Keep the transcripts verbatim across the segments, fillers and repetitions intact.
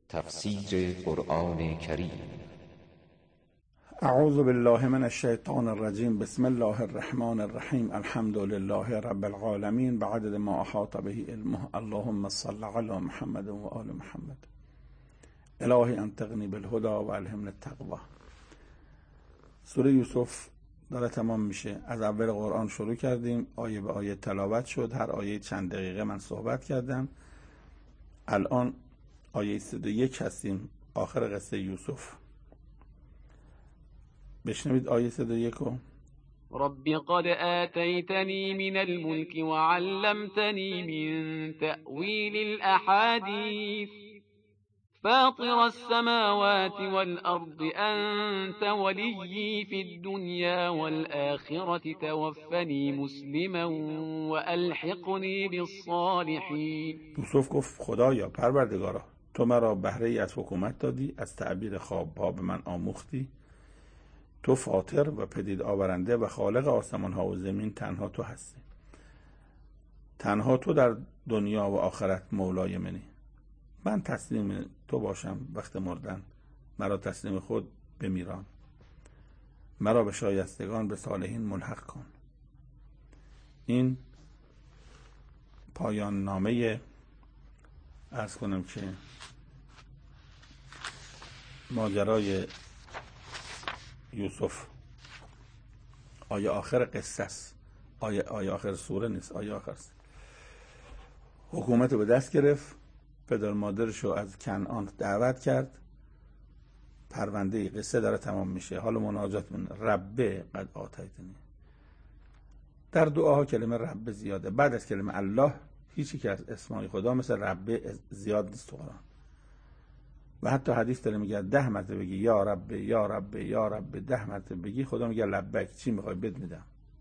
تفسیر قرآن کریم. اعوذ بالله من الشیطان الرجیم. بسم الله الرحمن الرحیم. الحمد لله رب العالمین بعدد ما احاط به علمه. اللهم صل علی محمد و آل محمد. الهی انطقنی بالهدى و الهمنی التقوی. سوره یوسف داره تمام میشه. از اول قرآن شروع کردیم، آیه به آیه تلاوت شد، هر آیه چند دقیقه من صحبت کردم. الان آیه صد و یک هستیم، آخر قصه یوسف. بشنوید آیه صد و یک رو. رب قد آتيتني من الملك وعلمتني من تأويل الأحاديث فاطر السماوات والأرض أنت وليي في الدنيا والآخرة توفني مسلما وألحقني بالصالحين. یوسف گفت خدایا پروردگارا، تو مرا بهره ای از حکومت دادی، از تعبیر خوابها به من آموختی. تو فاطر و پدید آورنده و خالق آسمان ها و زمین تنها تو هستی. تنها تو در دنیا و آخرت مولای منی. من تسلیم تو باشم وقت مردن، مرا تسلیم خود بمیران، مرا به شایستگان به صالحین ملحق کن. این پایان نامه عرض کنم که ماجرای یوسف. آیه آخر قصه است، آیه, آیه آخر سوره نیست، آیه آخر است. حکومت رو به دست گرفت، پدر مادرش رو از کنعان دعوت کرد. پرونده قصه داره تمام میشه. حالا مناجات من ربه قد آتیتنی. در دعاها کلمه رب زیاده. بعد از کلمه الله هیچی که از اسمای خدا مثل ربه زیاد نیست تو قرآن. و حتی حدیث داره میگه ده مرتبه بگی یا رب یا رب یا رب، ده مرتبه بگی خدا میگه لبک، چی میخوای بد میدم.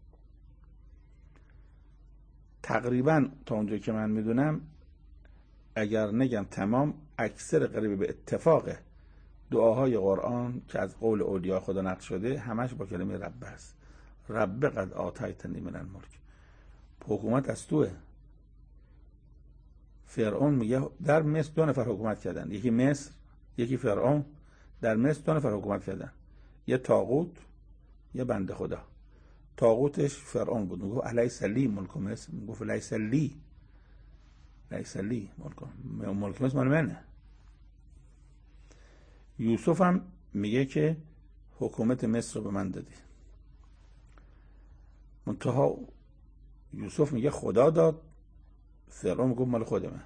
تقریبا تا اونجا که من میدونم، اگر نگم تمام، اکثر قریب به اتفاق دعاهای قرآن که از قول اولیاء خدا نقل شده همش با کلمه رب است. رب قد آتیتنی من الملک. حکومت از توه. فرعون میگه در مصر دو نفر حکومت کردن، یکی مصر یکی فرعون. در مصر دو نفر حکومت کردن، یه طاغوت یه بنده خدا. طاغوتش فرعون بود، میگه الیس لی ملک مصر، میگه الیس لی لیس لی ملک ملک مصر مال منه. یوسف هم میگه که حکومت مصر رو به من دادی. منتها یوسف میگه خدا داد، فرعون میگه مال خودمه.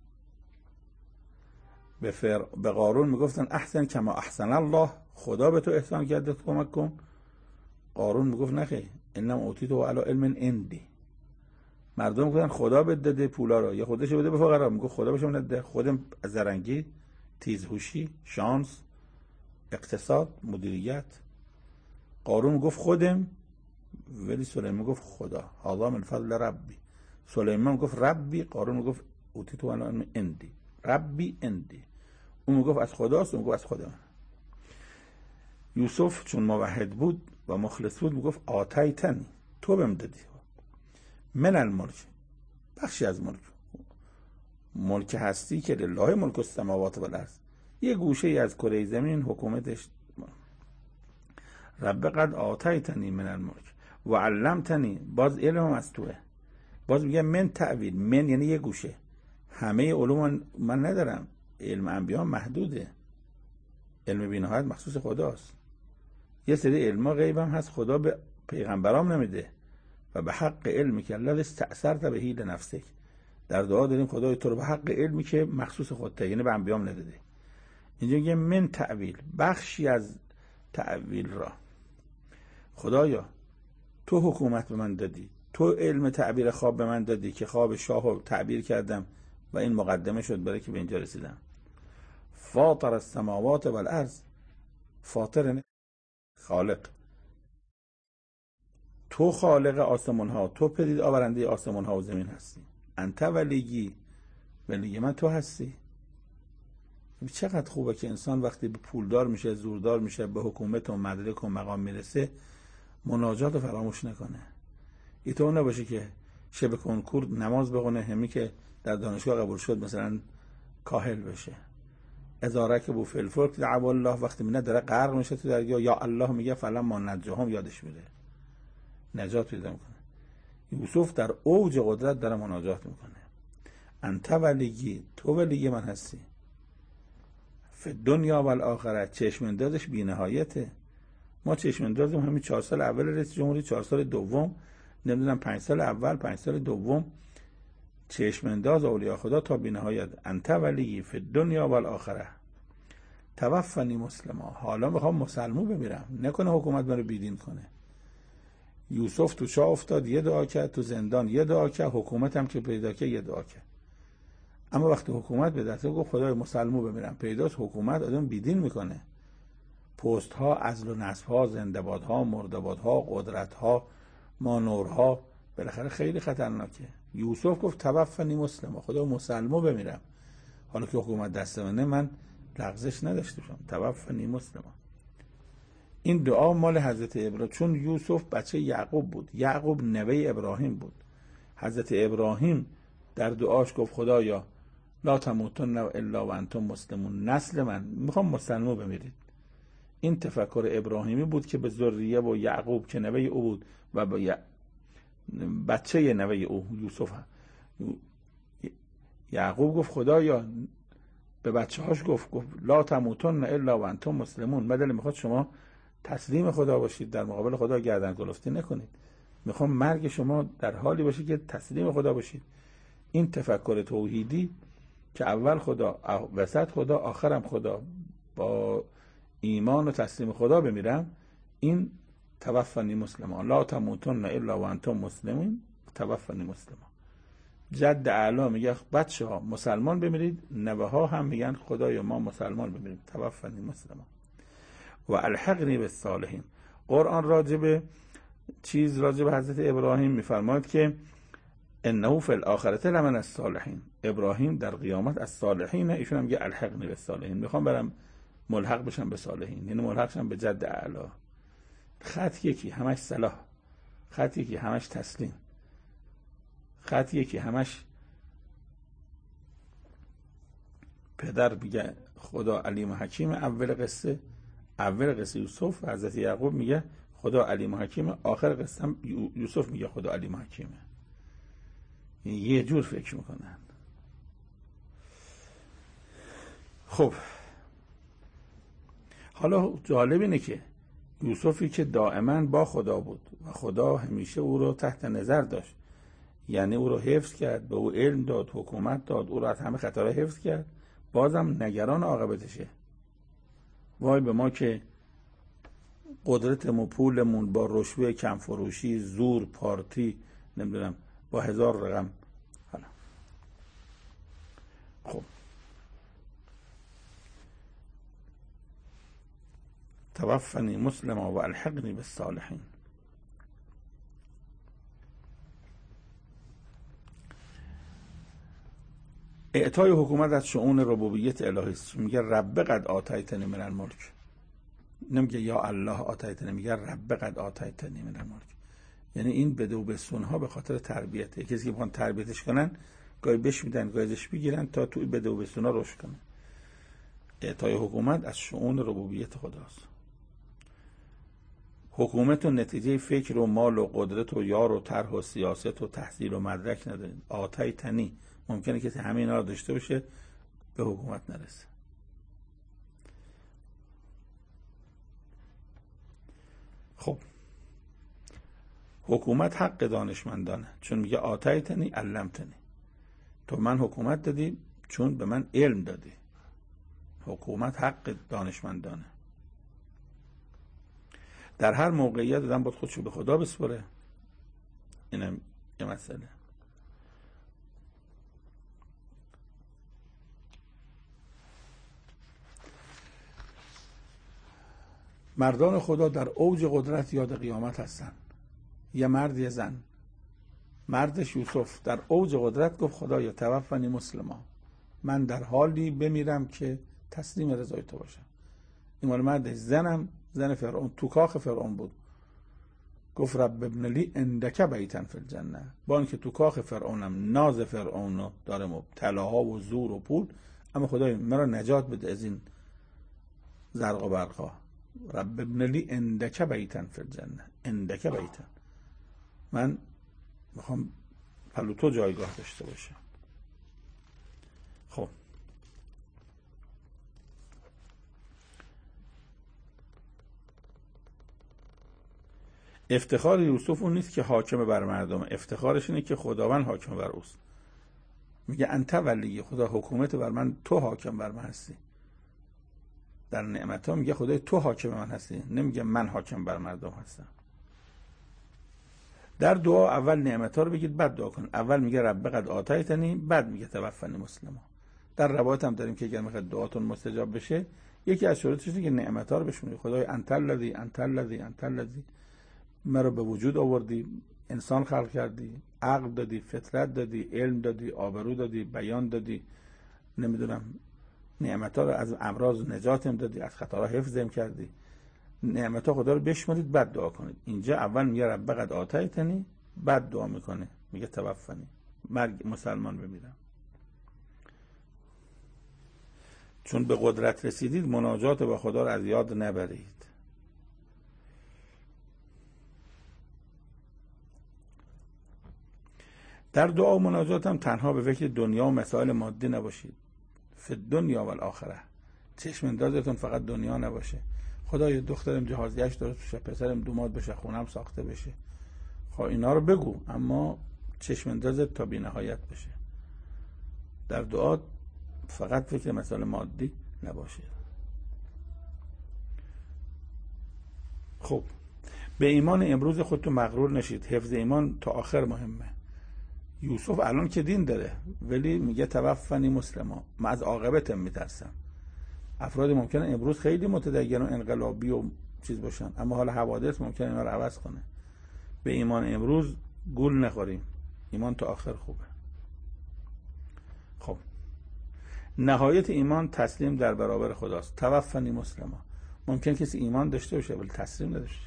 به فر... به قارون میگفتن احسن کما احسن الله، خدا به تو احسان کرده تو کمک کن. قارون میگفت نخیر، انما اوتیته علی علم عندی. مردم میگفتن خدا بده داده پولا رو، یا خودش بده به فقرا. میگه خدا بهشون نده. خودم زرنگی، تیزهوشی، شانس، اقتصاد، مدیریت. قارون میگفت خودم، ولی سلیمان میگفت خدا. هذا من فضل ربی. سلیمان میگفت ربی، قارون میگفت اوتیته علی علم عندی. ربی عندی. اون میگفت از خداست، اون میگفت از خدا. یوسف چون موحد بود و مخلص بود میگفت آتیتنی، تو بهم دادی من الملک، بخشی از ملک. ملک هستی که لله ملک السماوات و الارض، یه گوشه ای از کره زمین حکومتش. رب قد آتیتنی من الملک و علمتنی، باز علم از توه. باز میگه من تعویل، من یعنی یه گوشه. همه علوم من ندارم، علم انبیا محدوده، علم بی‌نهایت مخصوص خداست. یه سری علم غیب هم هست خدا به پیغمبرام نمیده. و به حق علمی که الذی استأثرت به لنفسک، در دعا داریم خدای تو رو به حق علمی که مخصوص خودته، یعنی به انبیام نداده. اینجا میگه من تعویل، بخشی از تعویل را. خدایا تو حکومت به من دادی، تو علم تعبیر خواب به من دادی که خواب شاه رو تعبیر کردم و این مقدمه شد برای که به اینجا رسیدم. فاطر السماوات و الارض، فاطر خالق، تو خالق آسمان ها، تو پدید آورنده آسمان ها و زمین هستی. انت ولیی، ولی من تو هستی. چقدر خوبه که انسان وقتی به پولدار میشه، زوردار میشه، به حکومت و مدرک و مقام میرسه، مناجات رو فراموش نکنه. اینطور نباشه که شب کنکور نماز بخونه، همی که در دانشگاه قبول شد مثلا کاهل بشه. ازارک بو فی الفلک دعوا الله، وقتی میینه داره غرق میشه تو دریا، یا الله میگه فلما نجاهم، یادش میره، نجات پیدا میکنه. یوسف در اوج قدرت داره مناجات میکنه. انت ولیی، تو ولی من هستی، فی دنیا و الاخره، چشم اندازش بی نهایته. ما چشم اندازیم همین چهار سال اول رئیس جمهوری، چهار سال دوم، نمیدونم پنج سال اول، پنج سال دوم، چشم انداز اولیاء خدا تا بی نهایت. انت ولی فی دنیا و الاخره توفنی مسلما، حالا میخوام مسلمو بمیرم، نکنه حکومت منو بیدین کنه. یوسف تو چاه افتاد یه دعا کرد، تو زندان یه دعا کرد، حکومت هم که پیدا کرد یه دعا کرد. اما وقتی حکومت به دست گفت خدای مسلمو بمیرم، پیداست حکومت آدم بیدین میکنه. پست ها، عزل و نصب ها، زنده باد ها، مرده باد ها، قدرت ها، مانورها، بالاخره خیلی خطرناکه. یوسف گفت توفنی مسلما، خدا مسلمو بمیرم، حالا که حکومت دست منه من لغزش نداشته باشم، توفنی مسلما. این دعا مال حضرت ابراهیم، چون یوسف بچه یعقوب بود، یعقوب نوه ابراهیم بود. حضرت ابراهیم در دعاش گفت خدایا لا تموتن الا و انتم مسلمون، نسل من میخوام مسلمو بمیرید. این تفکر ابراهیمی بود که به ذریه و یعقوب که نوه او بود و به بچه نوه او یوسف، یعقوب گفت خدایا، به بچه هاش گفت گفت لا تموتن الا و انتم مسلمون، بدل میخواد شما تسلیم خدا باشید، در مقابل خدا گردن کلفتی نکنید، میخوام مرگ شما در حالی باشه که تسلیم خدا باشید. این تفکر توحیدی که اول خدا، وسط خدا، آخرم خدا، با ایمان و تسلیم خدا بمیرم، این توفنی مسلمان، لا تموتن الا و انتم مسلمون، توفنی مسلمان. جد اعلی میگه بچه ها مسلمان بمیرید، نوه ها هم میگن خدای ما مسلمان بمیریم، توفنی مسلمان. و الحقنی بالصالحین. قرآن راجب چیز راجب حضرت ابراهیم میفرماید که انه فی الاخرة لمن الصالحین، ابراهیم در قیامت از صالحینه. ایشون هم میگه الحقنی بالصالحین، میخوام برم ملحق بشم به صالحین، یعنی ملحق شم به جد اعلی. خط یکی همش صلاح، خط یکی همش تسلیم، خط یکی همش پدر میگه خدا علیم و حکیم. اول قصه اول قصه یوسف حضرت یعقوب میگه خدا علیم و حکیم، آخر قصه هم یوسف میگه خدا علیم و حکیمه. یه جور فکر میکنن. خب حالا جالب اینه که یوسفی که دائما با خدا بود و خدا همیشه او رو تحت نظر داشت، یعنی او رو حفظ کرد، به او علم داد، حکومت داد، او رو از همه خطرها حفظ کرد، بازم نگران عاقبتشه. وای به ما که قدرتمون، پولمون با رشوه، کم فروشی، زور، پارتی، نمیدونم با هزار رقم. حالا خب توفنی مسلما و الحقنی بالصالحین. اعطای حکومت از شؤون ربوبیت الهی است. میگه رب قد آتیتنی من الملک، نمیگه یا الله آتیتنی، میگه رب قد آتیتنی من الملک. یعنی این بده و بستون ها به خاطر تربیته. کسی که میخوان تربیتش کنن گاهی بش میدن گاهی ازش بگیرن تا توی بده و بستون ها رشد کنه. اعطای حکومت از شؤون ربوبیت خداست. حکومت و نتیجه فکر و مال و قدرت و یار و طرح و سیاست و تحصیل و مدرک نداره. آتیتنی ممکنه کسی همه اینا رو داشته باشه به حکومت نرسه. خب حکومت حق دانشمندانه، چون میگه آتیتنی علمتنی، تو من حکومت دادی چون به من علم دادی. حکومت حق دانشمندانه. در هر موقعیت آدم باید خودشو به خدا بسپره. اینم یه مسئله. مردان خدا در اوج قدرت یاد قیامت هستن. یه مرد یه زن. مردش یوسف در اوج قدرت گفت خدایا توفنی مسلما، من در حالی بمیرم که تسلیم رضای تو باشم. این مال مردش. زنم زن فرعون، تو کاخ فرعون بود، گفت رب ابن لی عندک بیتا فی الجنه، با اینکه تو کاخ فرعونم، ناز فرعون داره، طلاها و زور و پول، اما خدای مرا نجات بده از این زرق و برقا. رب ابن لی عندک بیتن فی الجنه، عندک بیتن، من میخوام پلو تو جایگاه داشته باشه. خب افتخار یوسف اون نیست که حاکم بر مردم، افتخارش اینه که خداوند حاکم بر اوست. میگه انت ولی، خدا حکومت بر من، تو حاکم بر من هستی. در نعمت ها میگه خدای تو حاکم من هستی، نمیگه من حاکم بر مردم هستم. در دعا اول نعمت ها رو بگید بعد دعا کن. اول میگه رب قد آتیتنی، بعد میگه توفنی مسلما. در روایت هم داریم که اگر میخواد دعاتون مستجاب بشه یکی از شروطش اینه که نعمت ها رو بشمونید. خدای انت الذی انت الذی انت الذی، مرا به وجود آوردی، انسان خلق کردی، عقل دادی، فطرت دادی، علم دادی، آبرو دادی، بیان دادی، نمیدونم نعمت‌ها رو از امراض نجاتم دادی، از خطاها حفظم کردی. نعمت‌ها خدا رو بشمرید بعد دعا کنید. اینجا اول میگه رب قد آتیتنی، بعد دعا میکنه میگه توفنی، مرگ مسلمان بمیرم. چون به قدرت رسیدید مناجات با خدا رو از یاد نبرید. در دعا و مناجات هم تنها به فکر دنیا و مسائل مادی نباشید. فی دنیا و الاخره، چشم اندازتون فقط دنیا نباشه. خدای دخترم جهازیش درست بشه، پسرم دوماد بشه، خونم ساخته بشه. خب اینا رو بگو، اما چشم اندازت تا بی نهایت بشه. در دعا فقط فکر مسائل مادی نباشه. خب به ایمان امروز خودتون مغرور نشید. حفظ ایمان تا آخر مهمه. یوسف الان که دین داره ولی میگه توفنی مسلما، من از عاقبتم میترسم. افراد ممکنه امروز خیلی متدین و انقلابی و چیز باشن، اما حالا حوادث ممکنه اینا رو عوض کنه. به ایمان امروز گول نخوریم، ایمان تا آخر خوبه. خب نهایت ایمان تسلیم در برابر خداست. توفنی مسلما. ممکن کسی ایمان داشته باشه ولی تسلیم نداشته.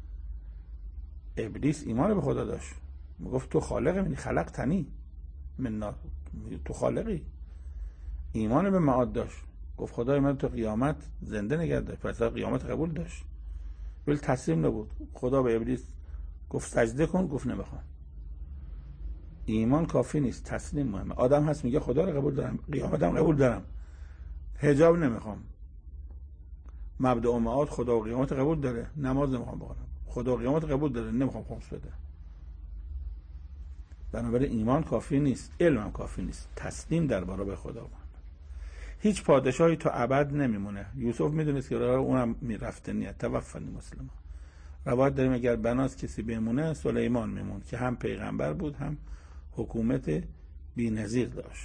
ابلیس ایمان به خدا داشت، میگفت تو خالقی، منی خلق تنی من نار، تو خالقی. ایمان به معاد داشت، گفت خدای من تو قیامت زنده نگه داشت، پس قیامت قبول داشت ولی تسلیم نبود. خدا به ابلیس گفت سجده کن، گفت نمیخوام. ایمان کافی نیست، تسلیم مهمه. آدم هست میگه خدا رو قبول دارم، قیامتم قبول دارم، حجاب نمیخوام. مبدأ و معاد خدا و قیامت قبول داره، نماز نمیخوام بخونم، خدا و قیامت قبول داره، نمیخوام خمس بده. بنابراین ایمان کافی نیست، علم هم کافی نیست، تسلیم در برابر خدا بود. هیچ پادشاهی تا ابد نمیمونه. یوسف میدونست که راه اونم میرفته نیت. توفنی مسلما. روایت داریم اگر بناس کسی بمونه سلیمان میمون که هم پیغمبر بود هم حکومت بی‌نظیر داشت.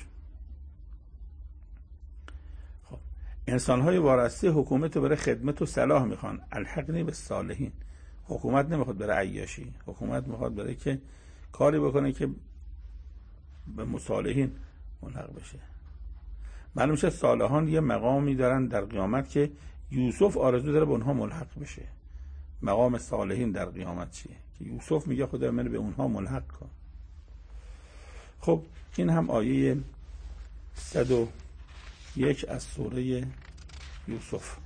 خب انسان‌های وارسته حکومت رو برای خدمت و صلاح میخوان. الحقنی بالصالحین. حکومت نمیخواد برای عیاشی، حکومت میخواد برای که کاری بکنه که به مصالحین ملحق بشه. معلوم میشه صالحان یه مقامی دارن در قیامت که یوسف آرزو داره به اونها ملحق بشه. مقام صالحین در قیامت چیه؟ که یوسف میگه خدا من به اونها ملحق کن. خب این هم آیه صد و یک از سوره یوسف.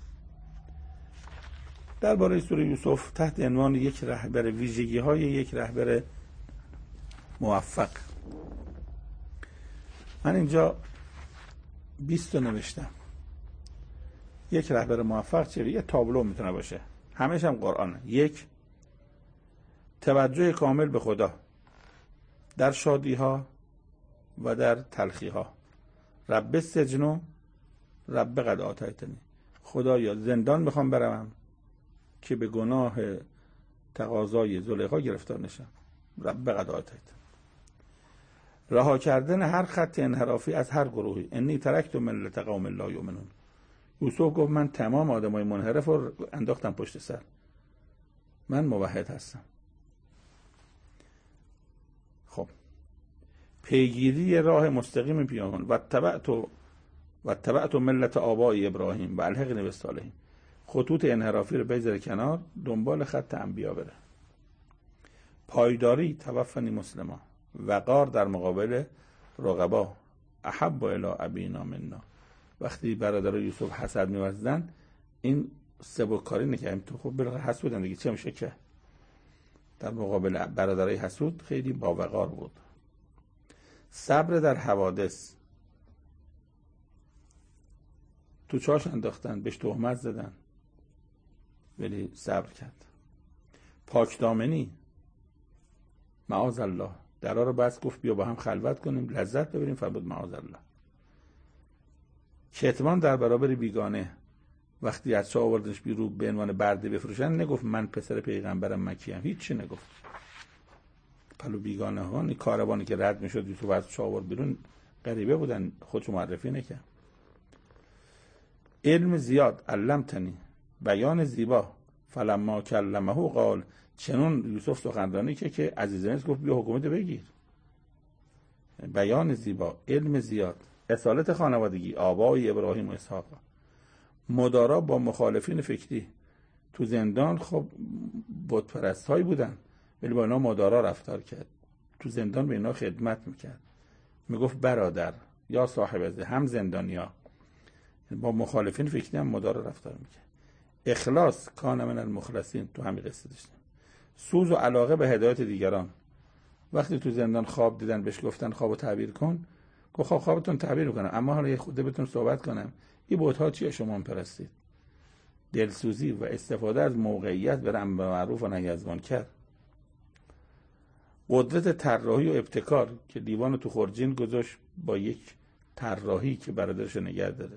درباره سوره یوسف تحت عنوان یک رهبر، ویژگی های یک رهبر موفق، من اینجا بیست تا نوشتم. یک رهبر موفق چیه؟ یه تابلو میتونه باشه، همش هم قرآنه. یک، توجه کامل به خدا در شادی ها و در تلخی ها. رب سجنو رب قد آتیتنی. خدایا زندان میخوام بروم که به گناه تقاضای زلیخا گرفتار نشم. رب قد آتیتنی. رها کردن هر خط انحرافی از هر گروهی. انی ترکت ملت قوم لا یؤمنون. یوسف گفت من تمام آدمای منحرف رو انداختم پشت سر، من موحد هستم. خب پیگیری راه مستقیم پیامبران. و تبعت و تبعت ملت آبای ابراهیم و الحقنی بالصالحین. خطوط انحرافی رو بذاره کنار، دنبال خط انبیا بره. پایداری، توفنی مسلما. وقار در مقابل رقبا. احب الی ابینا منا. وقتی برادر یوسف حسد می‌ورزیدن این سبککاری نکردن، تو خب بالاخره حسودن دیگه، چه میشه که در مقابل برادرای حسود خیلی باوقار بود. صبر در حوادث، تو چاش انداختن، بهش تهمت زدن ولی صبر کرد. پاکدامنی، معاذ الله، درا رو بس گفت بیا با هم خلوت کنیم لذت ببریم، فرمود معاذ الله. کتمان در برابر بیگانه، وقتی از چاه آوردنش بیرون به عنوان برده بفروشن نگفت من پسر پیغمبرم مکیم، هیچ چی نگفت. پلو بیگانه ها، این کاروانی که رد میشد یوسف از چاه آورد بیرون غریبه بودن، خودش معرفی نکرد. علم زیاد، علمتنی، بیان زیبا، فلما کلمه قال، چنون یوسف سخنرانی که که عزیز مصر گفت بیا حکومت بگیر. بیان زیبا، علم زیاد، اصالت خانوادگی، آبای ابراهیم و اسحاق، مدارا با مخالفین فکری. تو زندان خب بت پرست هایی بودن ولی با اینا مدارا رفتار کرد، تو زندان به اینا خدمت میکرد، میگفت برادر یا صاحب از هم زندانیا، با مخالفین فکری هم مدارا رفتار میکرد. اخلاص، کان من المخلصین، تو همین قصه داشتیم. سوز و علاقه به هدایت دیگران، وقتی تو زندان خواب دیدن بهش گفتن خوابو تعبیر کن، گفت خواب خوابتون تعبیر میکنم اما حالا یه خوده بهتون صحبت کنم، این بت‌ها چیه شما هم پرستید. دلسوزی و استفاده از موقعیت به امر معروف و نهی از منکر. قدرت طراحی و ابتکار که دیوان تو خورجین گذاشت با یک طراحی که برادرش نگه داره.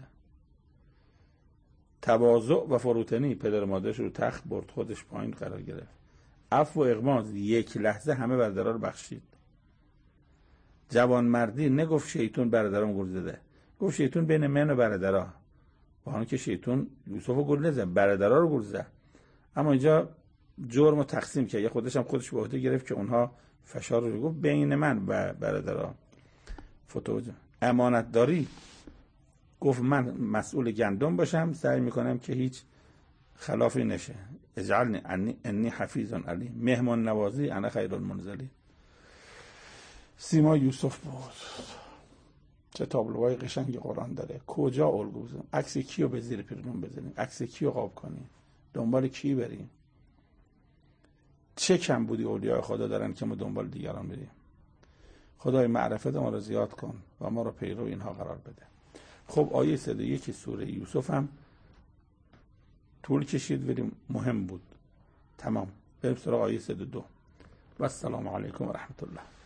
تواضع و فروتنی، پدر مادرش رو تخت برد خودش پایین قرار گرفت. عفو و اغماض، یک لحظه همه برادرها رو بخشید. جوانمردی، نگفت شیطون برادرام گل زده، گفت شیطون بین من و برادرها، با آنکه شیطون یوسفو گل نزد، برادرها رو گل زد. اما اینجا جرم رو تقسیم کرد، یا خودش هم خودش به عهده گرفت که اونها فشار رو گفت بین من و برادرها. فتوج امانت داری، گفت من مسئول گندم باشم، سعی میکنم که هیچ خلافی نشه. اجعلنی انی, انی حفیظ علیم. مهمان نوازی، انا خیر المنزلین. سیما یوسف بود. چه تابلوهای قشنگی قرآن داره. کجا الگو بزنیم؟ عکس کیو به زیر پیرمون بزنیم؟ عکس کیو قاب کنیم؟ دنبال کی بریم؟ چه کم بودی اولیاء خدا دارن که ما دنبال دیگران بریم؟ خدای معرفت ما رو زیاد کن و ما رو پیرو اینها قرار بده. خب آیه صد و یک سوره یوسف هم طول کشید ولی مهم بود. تمام. بریم سراغ آیه صد و دو. و السلام علیکم و رحمت الله.